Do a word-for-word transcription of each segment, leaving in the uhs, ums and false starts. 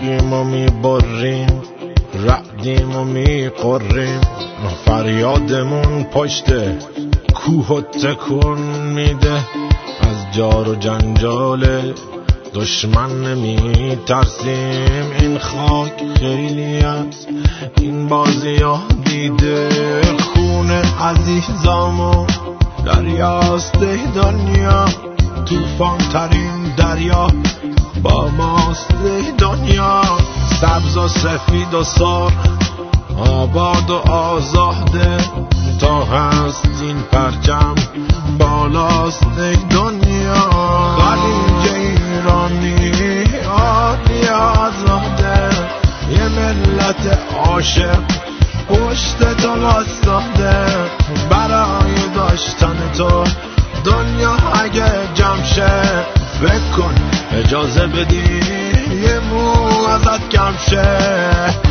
خاکیم و میبریم، رعدیم و میقریم، فریادمون پشت کوه و تکون میده. از جار و جنجال دشمن نمی ترسیم، این خاک خیلی از این بازی ها دیده. خون عزیزامو دریاست دنیا، توفان ترین دریا با ماست دنیا. سبز و سفید و سر، آباد و آزاده، تا هست این پرچم بالاست دنیا. خلیج ایرانی عالی آزاده، یه ملت عاشق پشت تو واسطه. برای داشتن تو دنیا اگه جمع شه، فکر کن اجازه بدی یه مو ازت کم شه.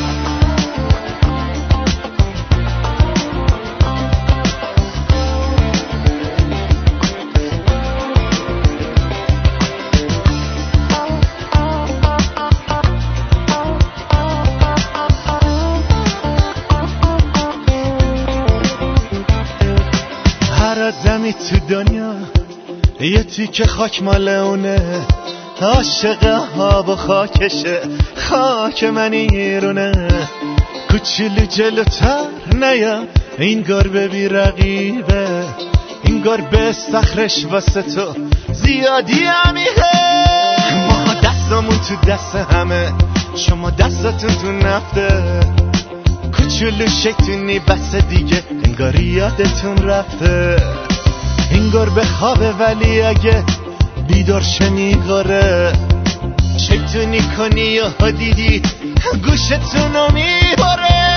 هر آدمی تو دنیا یه تیکه خاک مال اونه، عاشق آب و خاکشه، خاک من ایرونه. کوچولو جلوتر نیا، اینگار ببی رقیبه، اینگار به استخرش واسه تو زیادی همیه. ما دستمون تو دست همه، شما دستتون تو نفته. کوچولو شیطونی بس دیگه، انگار یادتون رفته. انگار به خوابه ولی اگه بیدار شمی غاره. شیطونی کنی یا دیدی گوشتونو میباره.